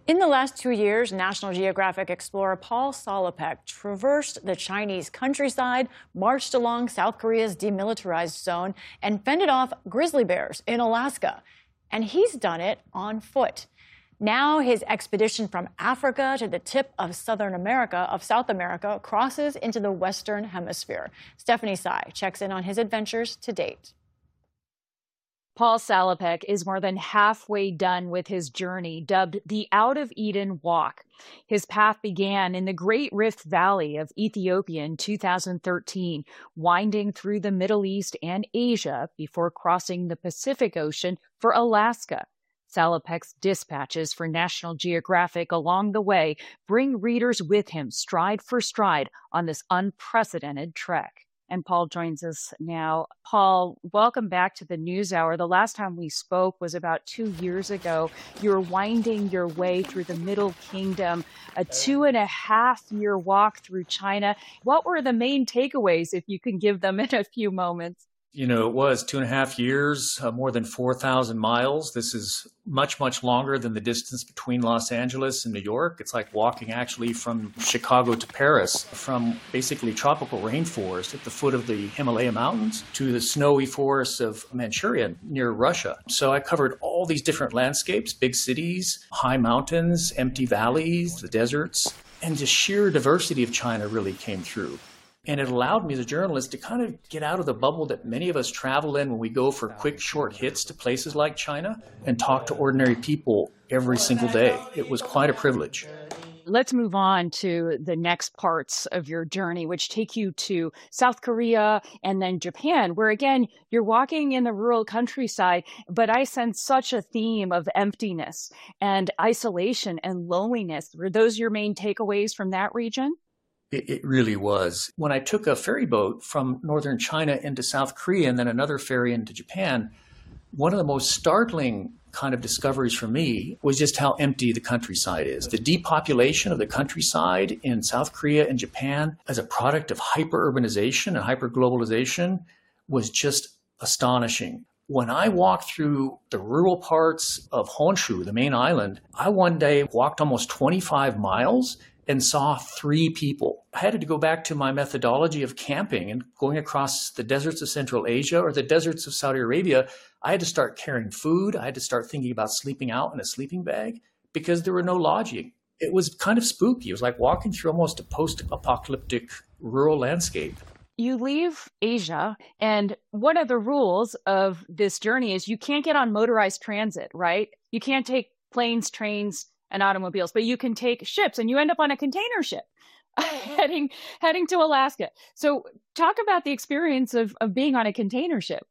In the last 2 years, National Geographic explorer Paul Salopek traversed the Chinese countryside, marched along South Korea's demilitarized zone, and fended off grizzly bears in Alaska. And he's done it on foot. Now his expedition from Africa to the tip of South America, crosses into the Western Hemisphere. Stephanie Tsai checks in on his adventures to date. Paul Salopek is more than halfway done with his journey, dubbed the Out of Eden Walk. His path began in the Great Rift Valley of Ethiopia in 2013, winding through the Middle East and Asia before crossing the Pacific Ocean for Alaska. Salopek's dispatches for National Geographic along the way bring readers with him stride for stride on this unprecedented trek. And Paul joins us now. Paul, welcome back to the NewsHour. The last time we spoke was about 2 years ago. You were winding your way through the Middle Kingdom, a 2.5-year walk through China. What were the main takeaways, if you can give them in a few moments? You know, it was 2.5 years, more than 4,000 miles. This is much, much longer than the distance between Los Angeles and New York. It's like walking actually from Chicago to Paris, from basically tropical rainforest at the foot of the Himalaya Mountains to the snowy forests of Manchuria near Russia. So I covered all these different landscapes, big cities, high mountains, empty valleys, the deserts, and the sheer diversity of China really came through. And it allowed me as a journalist to kind of get out of the bubble that many of us travel in when we go for quick, short hits to places like China and talk to ordinary people every single day. It was quite a privilege. Let's move on to the next parts of your journey, which take you to South Korea and then Japan, where, again, you're walking in the rural countryside, but I sense such a theme of emptiness and isolation and loneliness. Were those your main takeaways from that region? It really was. When I took a ferry boat from northern China into South Korea and then another ferry into Japan, one of the most startling kind of discoveries for me was just how empty the countryside is. The depopulation of the countryside in South Korea and Japan as a product of hyper-urbanization and hyper-globalization was just astonishing. When I walked through the rural parts of Honshu, the main island, I one day walked almost 25 miles and saw 3 people. I had to go back to my methodology of camping and going across the deserts of Central Asia or the deserts of Saudi Arabia. I had to start carrying food. I had to start thinking about sleeping out in a sleeping bag because there were no lodging. It was kind of spooky. It was like walking through almost a post-apocalyptic rural landscape. You leave Asia, and one of the rules of this journey is you can't get on motorized transit, right? You can't take planes, trains, and automobiles, but you can take ships, and you end up on a container ship heading to Alaska. So talk about the experience of being on a container ship.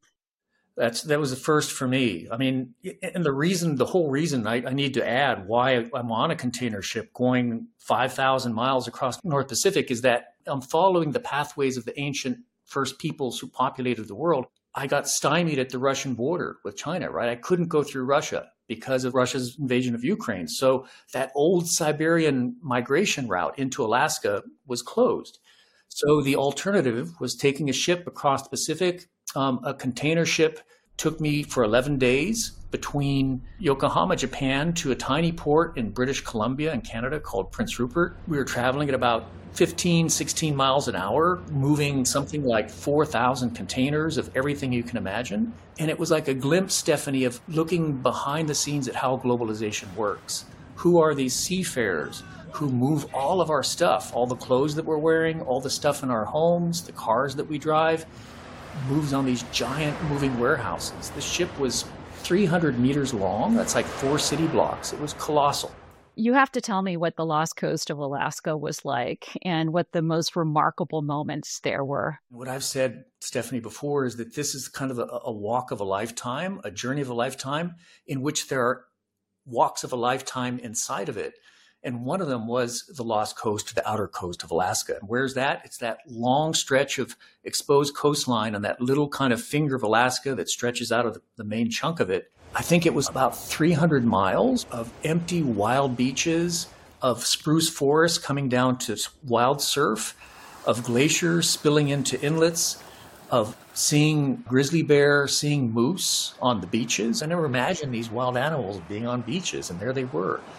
That was the first for me. I mean, and the whole reason I need to add why I'm on a container ship going 5,000 miles across North Pacific is that I'm following the pathways of the ancient first peoples who populated the world. I got stymied at the Russian border with China, right? I couldn't go through Russia because of Russia's invasion of Ukraine. So that old Siberian migration route into Alaska was closed. So the alternative was taking a ship across the Pacific. A container ship took me for 11 days between Yokohama, Japan, to a tiny port in British Columbia in Canada called Prince Rupert. We were traveling at about 15, 16 miles an hour, moving something like 4,000 containers of everything you can imagine. And it was like a glimpse, Stephanie, of looking behind the scenes at how globalization works. Who are these seafarers who move all of our stuff, all the clothes that we're wearing, all the stuff in our homes, the cars that we drive, moves on these giant moving warehouses. The ship was 300 meters long. That's like 4 city blocks. It was colossal. You have to tell me what the lost coast of Alaska was like and what the most remarkable moments there were. What I've said, Stephanie, before is that this is kind of a walk of a lifetime, a journey of a lifetime, in which there are walks of a lifetime inside of it. And one of them was the lost coast, the outer coast of Alaska. And where's that? It's that long stretch of exposed coastline on that little kind of finger of Alaska that stretches out of the main chunk of it. I think it was about 300 miles of empty wild beaches, of spruce forests coming down to wild surf, of glaciers spilling into inlets, of seeing grizzly bear, seeing moose on the beaches. I never imagined these wild animals being on beaches, and there they were.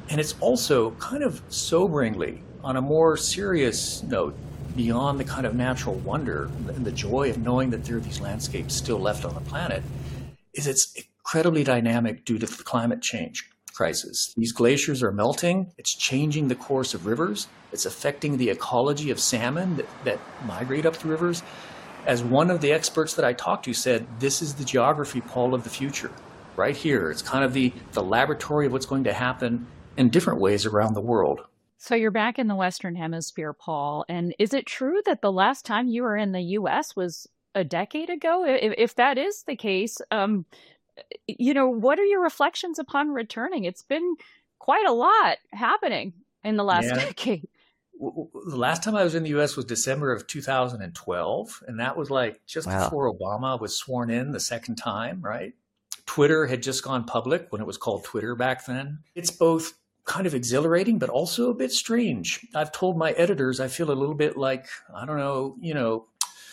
And it's also kind of soberingly, on a more serious note, beyond the kind of natural wonder and the joy of knowing that there are these landscapes still left on the planet, is it's incredibly dynamic due to the climate change crisis. These glaciers are melting. It's changing the course of rivers. It's affecting the ecology of salmon that migrate up the rivers. As one of the experts that I talked to said, this is the geography, Paul, of the future. Right here. It's kind of the laboratory of what's going to happen in different ways around the world. So you're back in the Western Hemisphere, Paul. And is it true that the last time you were in the U.S. was a decade ago? If that is the case, what are your reflections upon returning? It's been quite a lot happening in the last decade. The last time I was in the U.S. was December of 2012, and that was like just before Obama was sworn in the second time, right? Twitter had just gone public when it was called Twitter back then. It's both kind of exhilarating, but also a bit strange. I've told my editors I feel a little bit like, I don't know,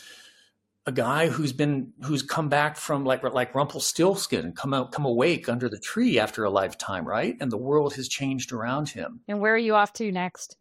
a guy who's come back from like Rumpelstiltskin, come awake under the tree after a lifetime, right? And the world has changed around him. And where are you off to next?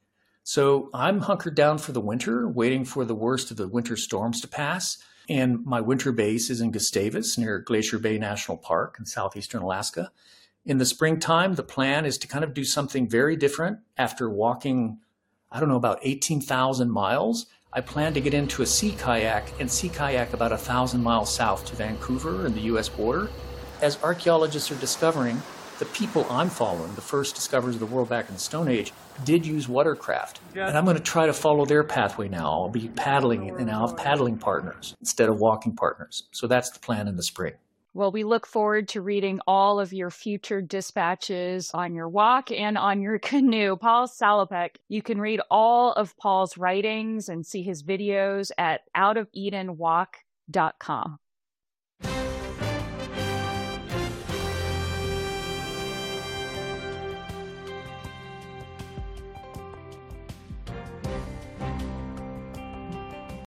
So I'm hunkered down for the winter, waiting for the worst of the winter storms to pass. And my winter base is in Gustavus near Glacier Bay National Park in southeastern Alaska. In the springtime, the plan is to kind of do something very different. After walking, about 18,000 miles, I plan to get into a sea kayak about 1,000 miles south to Vancouver and the U.S. border. As archaeologists are discovering, the people I'm following, the first discoverers of the world back in the Stone Age, did use watercraft. And I'm going to try to follow their pathway now. I'll be paddling, and I'll have paddling partners instead of walking partners. So that's the plan in the spring. Well, we look forward to reading all of your future dispatches on your walk and on your canoe. Paul Salopek, you can read all of Paul's writings and see his videos at outofedenwalk.com.